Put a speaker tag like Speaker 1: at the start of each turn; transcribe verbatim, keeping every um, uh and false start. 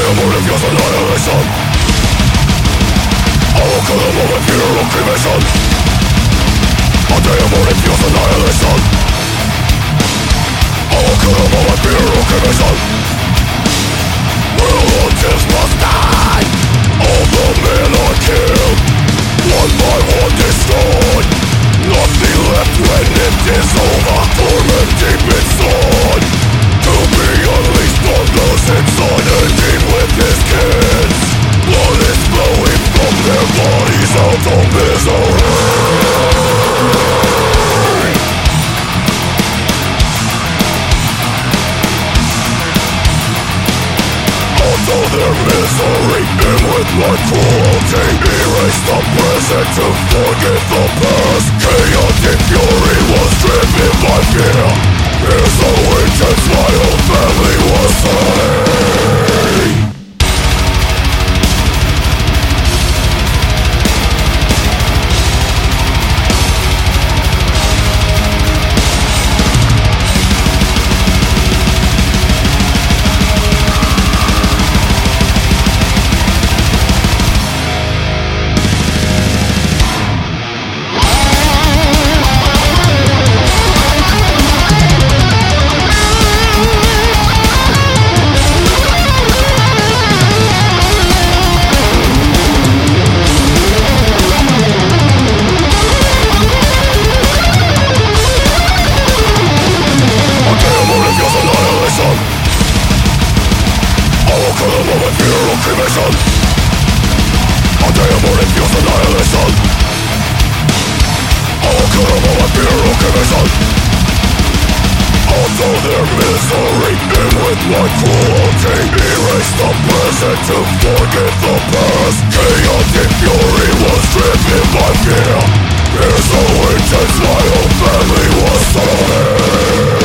Speaker 1: amor de Dios annihilation. I woke up the moment funeral cremation. A day of more than Dios annihilation. I woke up the moment funeral cremation. Will all tears must die. All the men are killed, one by one destroyed. Nothing left when it is over. Torment deep inside, to be unleashed on those inside and deep with his kids. Blood is flowing from their bodies out of misery. Out of their misery, and with my cruelty, erase the present to forget the past. Chaotic fury was driven by fear. Fear so intense my whole family was slain. To forget the past. Chaotic fury was driven by fear. Fear so intense my whole family was slain.